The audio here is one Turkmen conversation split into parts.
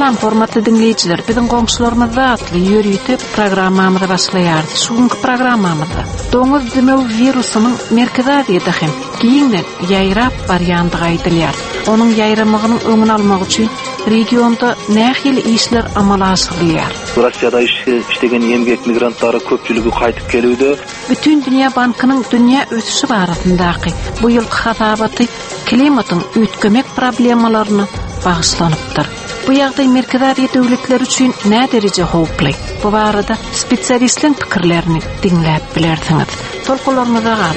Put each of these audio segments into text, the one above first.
Salam hormatly dinleyiciler, bizim komşularımızda atlı yürüyütü programmamızı başlayardı. Şunkı programmamızda doňuz dümöw virusynyň merkezädigi hem giňden ýaýrap barýandygy aýdylýar. Onuň ýaýramagynyň öňüni almak üçin regionda nähili işler amala aşyrylýar. Russiýada işlegen emgek migrantlary köpçüligi gaýtyp gelýärdi. Bütün Dünya Bankynyň dünýä ösüşi barasyndaky bu ýylky hasabaty klimatyň üýtgemek problemalaryny bagışlanypdyr. Bu ýagdaý merkezädi döwletler üçin nä derece howply? Bu barada spesialistleriň pikirlerini dinläp bilersiňiz. Tolkularymyza gal.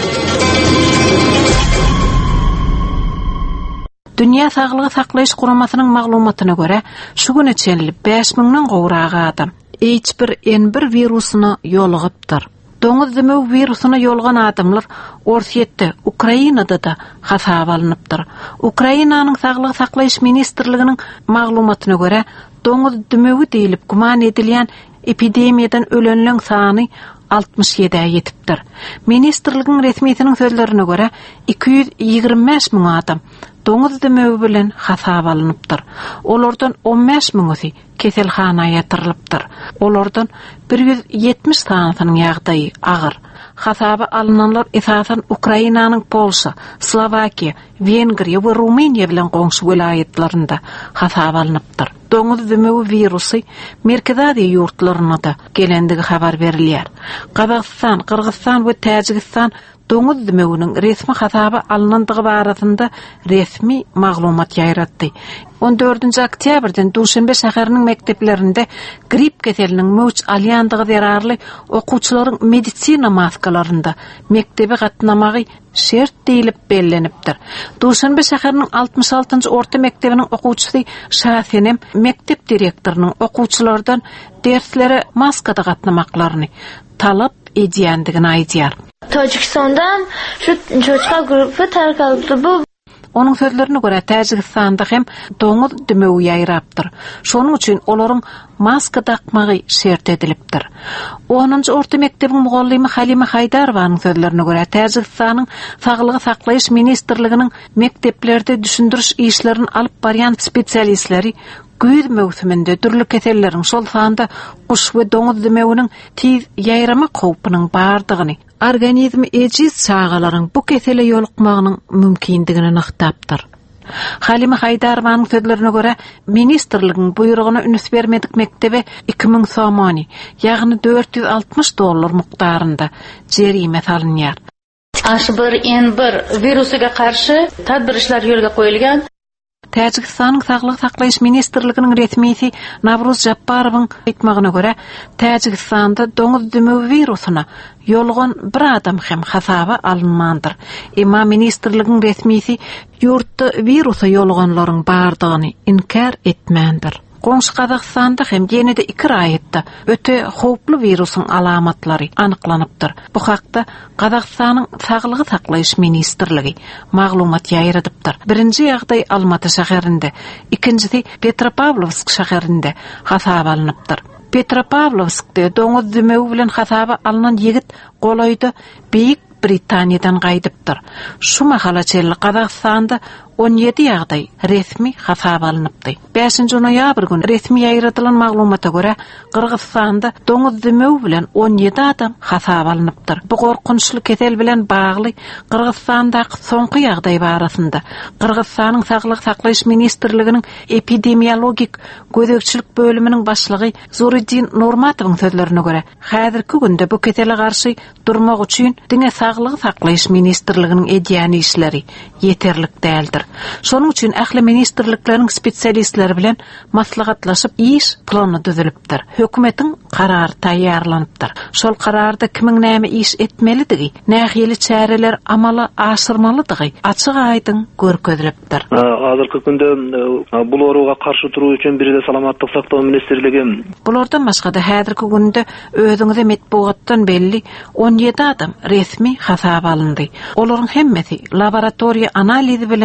Dünya Saglygy Saklaýyş Guramasynyň maglumatyna görä, şu güne çenli 5000-den gowragy adam H1N1 virusyna ýolugypdyr. Doňuz dümöw virusyna ýolgan adamlar Orsiýetde, Ukrainada da hasaba alınıpdyr. Ukrainanyň Saglygy Saklaýyş ministrliginiň maglumatyna görä, doňuz dümöwi diýilip guman edilýän epidemiýadan ölenleň sany 67-e ýetipdir. Ministrligiň resmiýetiniň sözlerine görä 225 000 adam doňuz dümöwi bilen hasaba alınıpdyr. Olardan 15 000-y keselhanaya ýatyrylypdyr. Olardan 170 sanynyň ýagdaýy agyr. Hasaba alınanlar esasen Ukrainanyň Polşa, Slovakiýa, Wengriýa we Ruminiýa bilen goňşy welaýetlerinde hasaba alınıpdyr. Doňuz dümöwi virusy merkezädi ýurtlaryna da gelendigi habar berilýär. Gazakystan, Kyrgyzstan we Täjikistan doňuz dümöwiniň resmi hasaba alınandygy barasynda resmi maglumat ýaýratdy. 14 oktýabrdan Duşanbe şäheriniň mekdeplerinde grip keseliniň möç alýandygy zararly okuwçylaryň medisina maskalarynda mektebe gatnamagy şert diýilip bellenipdir. Duşanbe şäheriniň 66-njy orta mektebiniň okuwçysy Şahenem mektep direktorynyň okuwçylardan derslere maskada gatnamaklaryny talap edýändigini aýdýar. Tajikistan'dan şu çocuklar grubu tarqalypdy. Bu Onun sözlerine göre Täjikistanda hem doňuz dümöwi ýaýrapdyr. Şonuň üçin olaryň maska takmagy şert edilipdir. 10-njy orta mekdebiň mugallymy Halima Haydarowanyň sözlerine göre Täjikistanyň Saglygy Saklaýyş ministrliginiň mekdeplerde düşündiriş işlerini alyp barýan spesialistleri güýz mewsüminde türlü keselleriň şol sanda guş we doňuz dümöwiniň tiz ýaýrama howpynyň bardygyny, organizmi ejiz çağalaryň bu kesele ýolukmagynyň mümkindigini nyktapdyr. Halima Haydarowanyň sözlerine göre ministrligiň buýrugyna üns bermedik mektebe 2000 somony, ýagny $460 mukdarynda jerime salynýar. H1N1 virusyga karşı tadbir işler ýolga goýulgan. Täjikistanyň Saglygy Saklaýyş ministrliginiň resmiýeti Navruz Jabbarowyň aýtmagyna görä, Täjikistanda doňuz dümöwi virusyna ýolgan bir adam hem hasaba alynmandyr. Emma ministrligiň resmiýeti ýurtda virusy ýolganlaryň bardygyny inkar etmändir. Goňşy Kazakstanda hem ýene-de 2 raýatda öte howply virusyň alamatlary anyklanypdyr. Bu hakda Kazakstanyň Saglygy Saklaýyş ministrligi maglumat ýaýradypdyr. Birinji ýagdaý Almaty şäherinde, ikincisi Petropavlovsk şäherinde hasaba alınıpdyr. Petropavlovskda doňuz dümöwi bilen hasaba alynan ýigit golaýda Beýik Britaniýadan gaýdypdyr. Şu mahala çelli Kazakstanda 17 ýagdaý resmi hasaba alınıpdy. 5-nji noýabr güni resmi ýaýradylan maglumata görä Kyrgyzstanda doňuz dümöwi bilen 17 adam hasaba alınıpdyr. Bu gorkunçly kesel bilen bagly Kyrgyzstandaky soňky ýagdaý barasynda Kyrgyzstanyň Saglygy Saklaýyş ministrliginiň epidemiologik gözegçilik bölüminiň başlygy Zuriddin Nurmatowyň sözlerine görä, häzirki günde bu kesele garşy durmak üçin diňe Saglygy Saklaýyş ministrliginiň edýän işleri ýeterlik däldir. Şonuň üçin ähli ministrlikleriň spesialistleri bilen maslahatlaşyp iş plany düzülipdir. Hökümetiň karary taýýarlanypdyr. Şol kararda kimiň näme iş etmelidigi, nähili çäreler amala aşyrmalydygy açyk aýdyn görkezilipdir. Hazırkı günde bul oruga karşı duruu üçin biri de Salamatlyk Saklaw ministrligi. Bulardan başga da häzirki günde özüňize metbuatdan belli 17 adam resmi hasaba alındy. Olaryň hemmesi laboratoriýa analizi bilen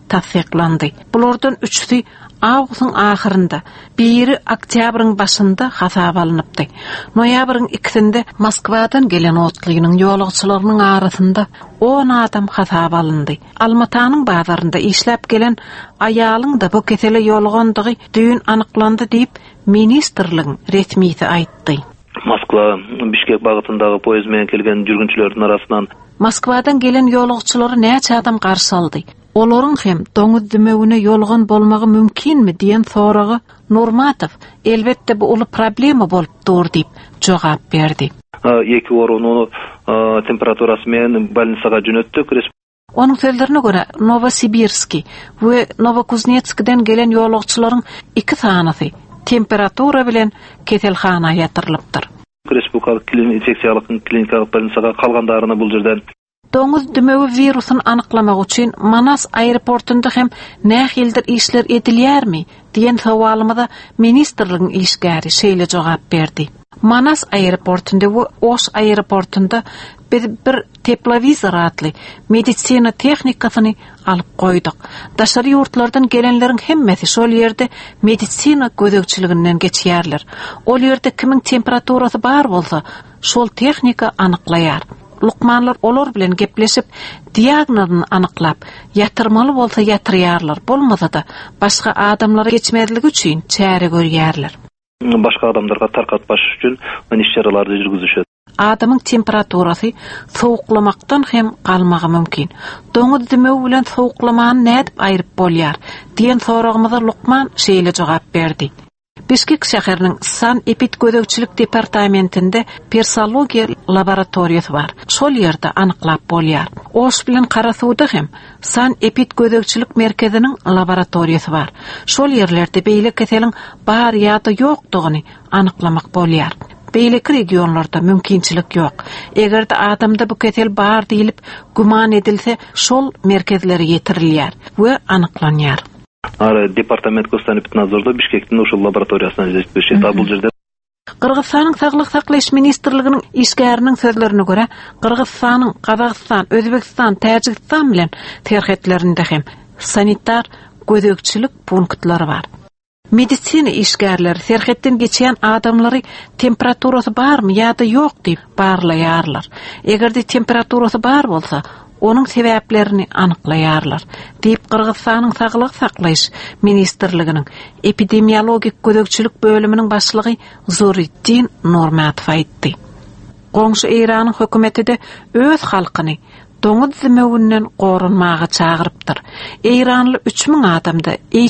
tasdiqlandı. Bulardan üçsi Ağustun ahırında, biri oktyabrın başında hasap alınıptı. Noyabrın 2'sinde Moskvadan gelen otluyunun yolcularının arasında 10 adam hasap alındı. Almatanın bazarında işlep gelen ayalın da bu kesele yolğandığı düğün anıklandı deyip ministerliğin resmisi aytdı. Moskva, Bişkek bağıtındağı poyez menен kelgen жүрgünçülerдің arasından Moskvadan gelen yolcuları neçe adam qarşı aldı? Olorun hem doňuz dümegine yolgan bolmagy mümkinmi diýen soragy Nurmatov elbetde bu uly problema bolup dur diýip jogap berdi. Eki onu temperaturasy menen больницага жөнөттүk. Onun sözlerine göre Novosibirski ve Novokuznetsk'den gelen yolcuların 2 sanatı temperatura bilen keselhana yatırılıptır. Respublikalık infeksiyalık klinikalık больницага kalgandaryna bul жерden Doňuz dümegi virusun anyklamak üçin Manas aeroportunda hem näh ýyldyr işler edilýärmi diýen sowalymyza ministerligiň işgäri şeýle jogap berdi. Manas aeroportunda we Oş aeroportunda bir teplovizor atly medisina tehnikasyny alyp goýduk. Daşary ýurtlardan gelenleriň hemmesi şol ýerde medisina gözegçiliginden geçýärler. Ol ýerde kimiň temperaturasy bar bolsa, şol tehnika anyklaýar. Lukmanlar olar bilen gepleşip diagnozyny anyklap, yatırmaly bolsa yatırýarlar, bolmasa da başga adamlara geçmediligi üçin çäre görýärler. Başka adamlarga tarkatbaş üçün iş çaralary жүрgüzüşýär. Adamyň temperaturasy sowuklamakdan hem galmagy mümkin. Doňuz dümegi bilen sowuklamany nädip aýryp bolýar diýen soragymyza Lukman şeýle jogap berdi. Bişkek şäheriniň san epit gözegçilik departamentinde persologiya laboratoriýasy bar. Şol ýerde anyklap bolýar. Oş bilen Karasuwda hem san epit gözegçilik merkeziniň laboratoriýasy bar. Şol ýerlerde beýle keseliň bar ýa-da ýokdugyny anyklamak bolýar. Beýleki regionlarda mümkinçilik ýok. Egerde adamda bu kesel bar diýilip guman edilse, şol merkezlere ýetirilýär we anyklanýar. Departament Gosanipnadzorda Bişkek'tin uşul laboratoriýasyna ýetişdi. Bul jerde Kırgızstanyň Saglyk saklaýyş ministrliginiň işgäriniň sözlerine göre Kırgızstanyň, Kazakystan, Özbekistan, Täjikistan bilen terhetlerinde hem sanitar gözegçilik punktlary bar. Medisina işgärleri serhetden geçen adamlary temperaturasy barmy ýa-da ýok diýip barlaýarlar. Egerde temperaturasy bar bolsa, onun sebäplerini anyklaýarlar. Diýip Kırgızstanyň Saglyk saklaýyş ministrliginiň epidemiologik gözegçilik bölüminiň başlygy Zuriddin Nurmatov aýtdy. Goňşy Iranyň hökümeti de öz halkyny doňuz dümegininden gorunmagy çagyrypdyr. Iranly 3000 adamda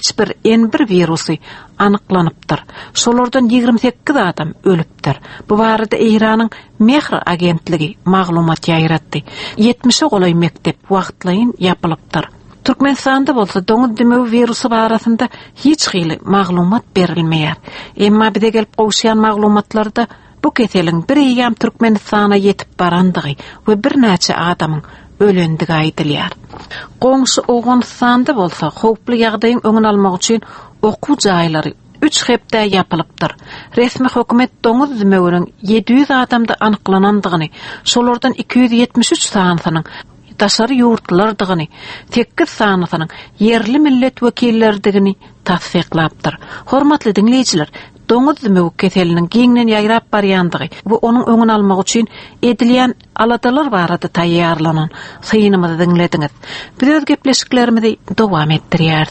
H1N1 virusy anyklanypdyr. Şolardan 28 adam ölüpdir. Bu barada Iranyň Mehr agentligi maglumat ýaýratdy. 70 golay mektep wagtlaýyn ýapylypdyr. Türkmenistanda bolsa doňuz dümegi virusy barasynda hiç hyly maglumat berilmeýär. Emma bide gelip gowşýan maglumatlarda bu keseliň bir ýam Türkmenistana ýetip barandygy we bir näçe adamyň ölendigi aýdylýar. Goňşy Awganystanda bolsa howply ýagdaýyň öňüni almak üçin okuw jaýlary 3 hepde ýapylypdyr. Resmi hökümet doňuz dümeginiň 700 adamda anyklanandygyny, şolardan 273 sanatynyň daşary ýurtlardygyny, 8 sanatynyň yerli millet wekillerdigini tasdiqlapdyr. Hormatly dinleýijiler, doňuz dümegi keseliniň giňden ýaýrap barýandygy we onuň öňüni almak üçin edilýän aladalar barada taýýarlanan syňymyzy dinlediňiz. Biz gepleşiklerimizi dowam etdirýär.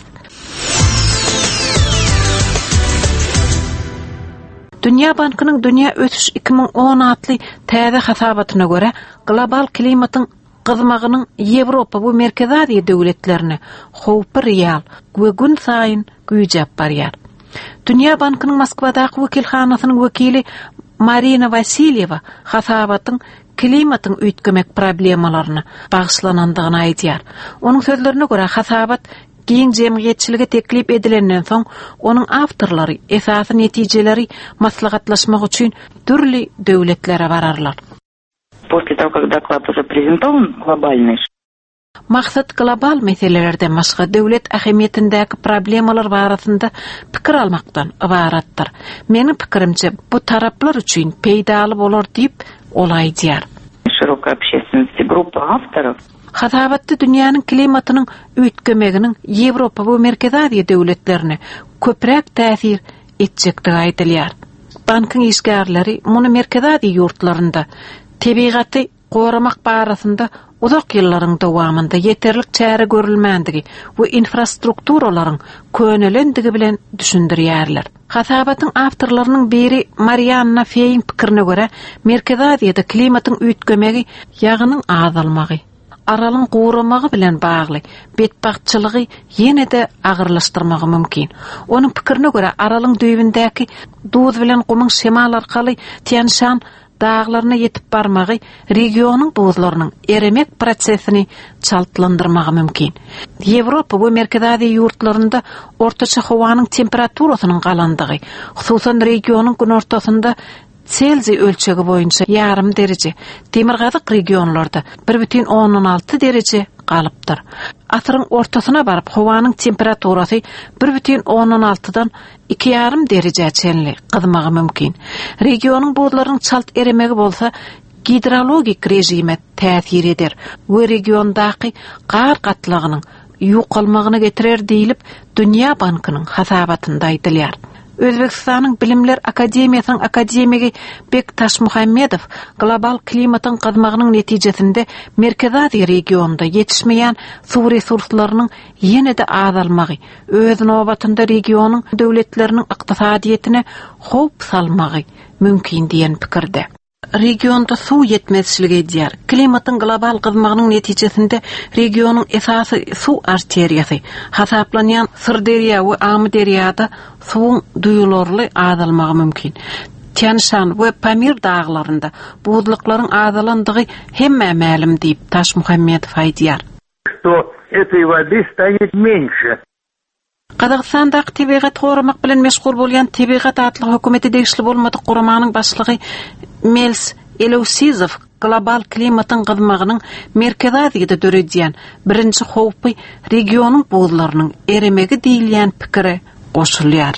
Dünya Bankynyň Dünya Ötüş 2010 atly täze hasabatyna görä global klimatyň gyzmagynyň Ýewropa we Merkez Aziýa döwletlerine howpy real we gün saýyn güýjäp barýar. Dünya Bankynyň Moskwadaky wekilhanasynyň wekili Marina Vasilyeva hasabatyň klimatyň üýtgemek problemalaryna bagşlanandygyny aýdýar. Onuň sözlerine görä hasabat giň jemgyýetçiligi teklip edilenden soň onuň awtorlary esasy netijeleri maslahatlaşmak üçin türli döwletlere bararlar. После того, как доклад уже презентован глобальный. Maksat global meselelerden başga döwlet ähemiýetindäki problemalar barasynda pikir almakdan ibaratdyr. Meniň pikirimçe bu taraplar üçin peýdaly bolar diýip ol aýdýar. Широкой общественности группа авторов. Hatabatda dünýäniň klimatynyň üýtgemeginiň Ýewropa we Merkez Aziýa döwletlerine köpräk täsir etjekdigi aýdylýar. Bankyň işgärleri muny Merkez Aziýa ýurtlarynda tebigaty goramak barasynda uzak ýyllaryň dowamında ýeterlik çäre görülmänligi we infrastrukturalaryň könelendigi bilen düşündirýärler. Hasabatyň awtorlarynyň biri Marianna Fein pikirine görä, Merkez Aziýada klimatyň üýtgemegi ýagynyň azalmagy, aralyň guramagy bilen bagly betbagtçylygy ýene-de agyrlaşdyrmagy mümkin. Onuň pikirine görä, aralyň düýbündäki duz bilen gumyň şemal arkaly Tianshan dağlarına yetip barmagy regionyň buzlarynyň eremek prosesini çaltlandyrmagy mümkin. Ýewropa we Merkez Aziýa ýurtlarynda ortaça howanyň temperaturasynyň galandygy, hususan regionyň gün ortasynda Celsius ölçegi boýunça 0,5 derece, Demirgazyk regionlarda 1,16 derece galypdyr. Asyryň ortasyna baryp howanyň temperaturasy 1,16dan 2,5 derece çenli gyzmagy mümkin. Regionyň buzlarynyň çalt eremegi bolsa hidrologik rejime täsir eder we regiondaky gar gatlygynyň ýokalmagyna getirer diýilip Dünýä Bankynyň hasabatynda aýdylýar. Özbekistanyň Bilimler Akademiýasynyň akademigi Bektaş Muhammedow global klimatyň gyzmagynyň netijesinde Merkez Aziýa regionunda ýetişmeýän suw resurslarynyň ýene-de azalmagy, öz nobatynda regionyň döwletleriniň ykdysadyetine howp salmagy mümkin diýen pikirde. Regionda suw yetmezçiligi diýär. Klimatyň global gyzmagynyň netijesinde regionyň esasy suw arteriýasy hasaplanýan Sirderýa we Amuderyada suwun duýularly azalmagy mümkin. Tianshan we Pamir dağlarında buzlyklaryň azalandygy hemme ma'lum diýip Taş Muhammedow aýdýar. Что этой воды станет меньше. Qazaqstandaky tebigat goramak bilen meşgul bolýan Tebigat atly hökümeti degişli bolmady guramanyň başlygy Mels Elowsizow global klimatyň gyzmagynyň Merkez Aziýada döredýän birinji howpy regionyň buzlarynyň eremegi diýilýän pikire goşulýar.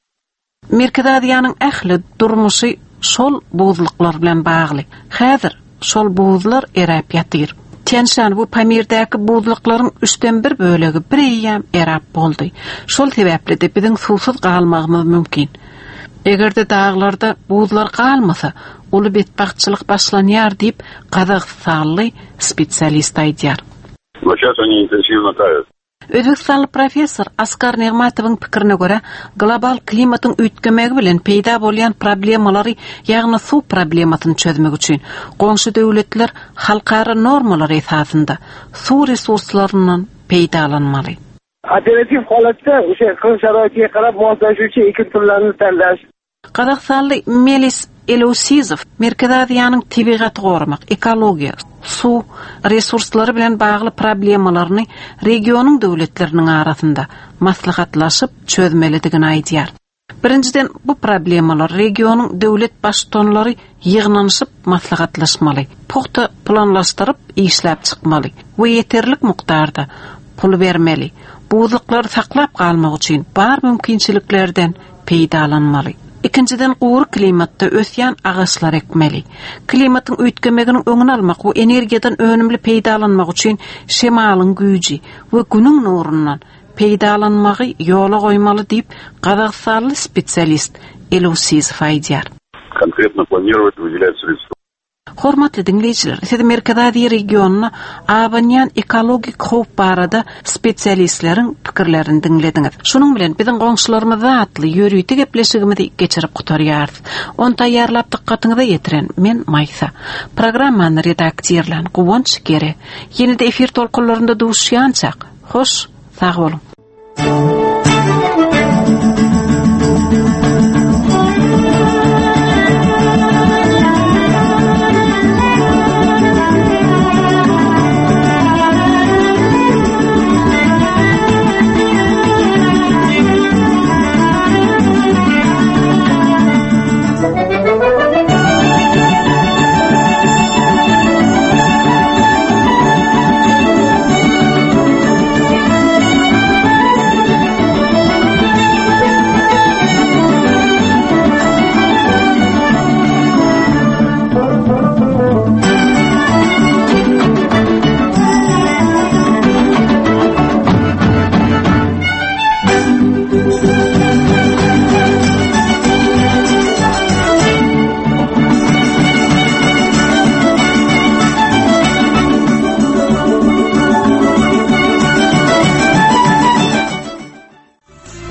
Merkez Aziýanyň ähli durmuşy şol buzlyklar bilen bagly. Häzir şol buzlar erap ýatyr. Tianshan bu Pamirdäki buzlyklaryň 3/1 bölegi birýem erap boldy. Şol sebäple de biziň suwsuz galmagymyz mümkin. Egerde dağlarda buzlar galmasa, uly betbagtçylyk başlanýar diýip Qazaqstanly spesialist aýdýar. Но сейчас они интенсивно тают. Özbekistanly professor Askar Negmatowyň pikirine görä, global klimatyň üýtgemegi bilen peýda bolýan problemalary, ýagny suw problemasyny çözmek üçin goňşy döwletler halkara normalar esasynda suw resurslarynyň peýdalanmaly. Alternatif holatda o'sha iqlim sharoitiga qarab moslashuvchi ekin turlarini tanlash. Qazaqstanly Melis Elowsizow Merkez Aziýanyň tebigat goramak, ekologiýa, suw resurslary bilen bagly problemalaryny regionyň döwletleriniň arasynda maslahatlaşyp çözmelidigini aýdýar. Birinciden bu problemalar regionyň döwlet başçylary ýygnanyşyp maslahatlaşmaly, puxta planlaşdyryp işläp çykmaly we ýeterlik mukdarda pul bermeli. Buzlyklar saklap galmak üçin bar mümkinçiliklerden peýdalanmaly. İkinciden gowru klimatda ösýän agaçlar ekmeli. Klimatyň üýtgemeginiň öňüni almak we energiýadan önümli peýdalanmak üçin şemalyň güýji we günüň nurundan peýdalanmagy ýola goýmaly diýip Qazaqstanly spesialist Elowsizow aýdýar. Конкретно планировать выделять средства. Hormatly dinleyijiler, siz Merkez Aziýa regionuna abanýan ekologik howp barada spesialistleriň pikirlerini dinlediňiz. Şunuň bilen biziň goňşularymyz atly ýörüýti gepleşigimizi geçirip gutarýarys. Onu taýýarlap diqqatyňyza ýetiren men Maysa. Programmany redaksiýerlen Gowonç Gere. Ýene-de efir tolkunlarynda duşýançak. Hoş, sag bolun.